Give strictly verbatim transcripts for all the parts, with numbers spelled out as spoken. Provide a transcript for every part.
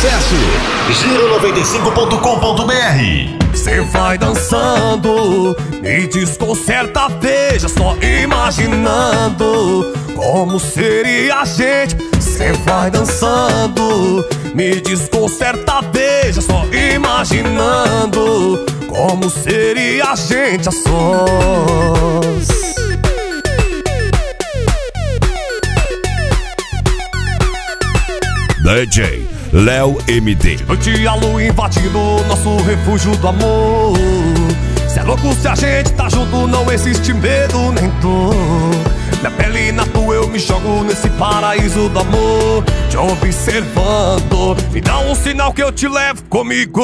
Acesse giro noventa e cinco ponto com ponto br. Cê vai dançando, me desconcerta, veja só imaginando como seria a gente. Cê vai dançando, me desconcerta, veja só imaginando como seria a gente a sós. D J Léo M D. Noite a lua invadindo nosso refúgio do amor. Cê é louco se a gente tá junto, não existe medo nem dor. Na pele e na tua eu me jogo nesse paraíso do amor. Te observando, me dá um sinal que eu te levo comigo.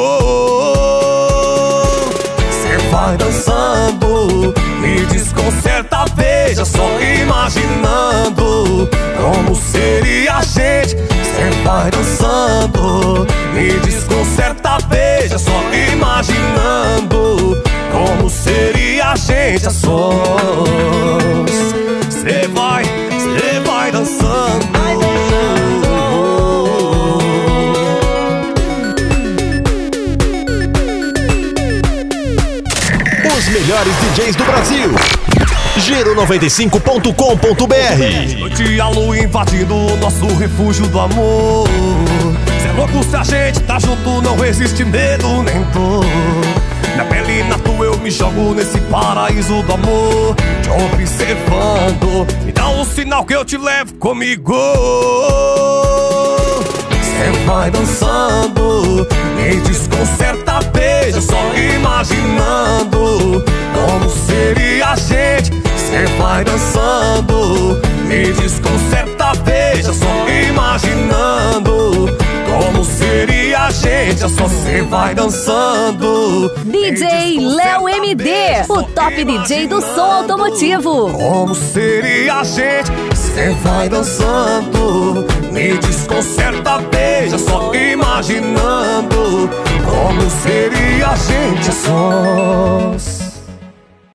Cê vai dançando, me desconcerta, veja só imaginando como seria a gente. Cê vai dançando, me desconcerta, veja só imaginando como seria a gente a sós. Cê vai, cê vai dançando, vai dançando. Os melhores D Js do Brasil. giro noventa e cinco ponto com ponto br. Noite a lua invadindo o nosso refúgio do amor. Cê é louco se a gente tá junto, não existe medo nem dor. Na pele e na tua eu me jogo nesse paraíso do amor. Te observando, me dá um sinal que eu te levo comigo. Cê vai dançando, me desconcerta, veja só imaginando como seria a gente. Cê vai dançando, me desconcerta, veja só imaginando como seria a gente. Só cê vai dançando. D J Léo M D, o top D J do som automotivo. Como seria a gente? Cê vai dançando, me desconcerta, veja só imaginando como seria a gente só.